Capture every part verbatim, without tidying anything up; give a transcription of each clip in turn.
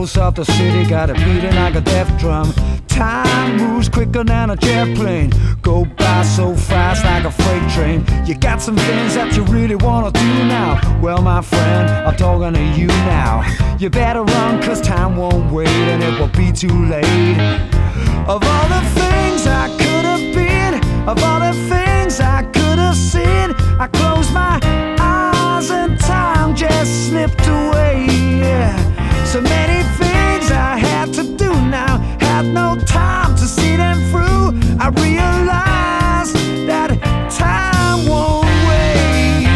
pulse of the city got it beating like a death drum. Time moves quicker than a jet plane, go by so fast like a freight train. You got some things that you really wanna do now. Well, my friend, I'm talking to you now. You better run, cause time won't wait, and it will be too late. Of all the things I could have been, of all the things I could have seen, I closed my eyes and time just slipped away. So many things I had to do now, had no time to see them through. I realized that time won't wait.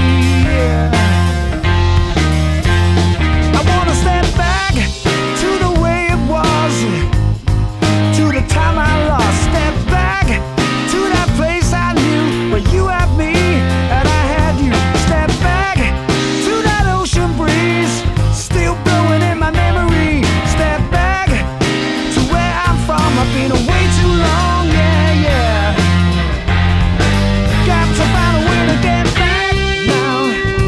I wanna step back to the way it was, to the time I lost. Step back to that place I knew, where you had me and I had you. Step back to that ocean breeze, still blowing in my memory. Step back to where I'm from, I've been away too long, yeah, yeah. Got to find a way to get back now.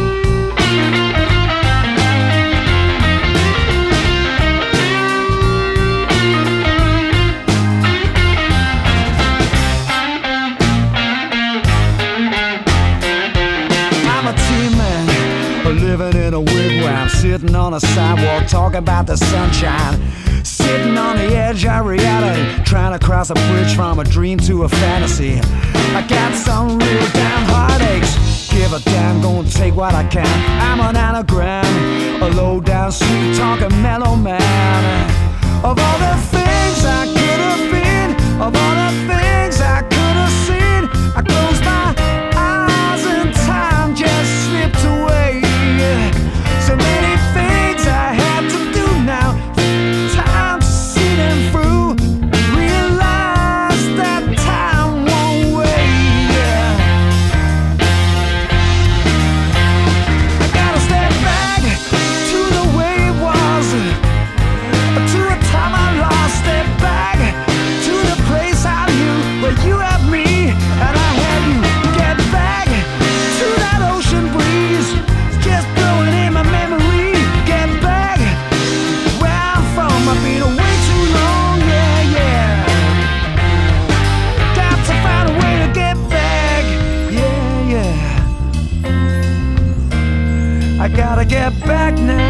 I'm a team man, living in a wigwam, sitting on a sidewalk, talking about the sunshine. Sitting on the edge of reality, trying to cross a bridge from a dream to a fantasy. I got some real damn heartaches, give a damn, gonna take what I can. I'm an anagram, a low down sweet talking mellow man. Of all the things I could have been, of all the things I could have seen, I closed my eyes and time just slipped away. So many things I had to do now, time to see them through. Realize that time won't wait. I gotta step back to the way it was, to a time I lost. Step back to the place I knew, where you had me and I had you. Get back to that ocean breeze, just blowing in my memory. Get back where I'm from, I've been away too long, yeah, yeah. Got to find a way to get back, yeah, yeah. I gotta get back now.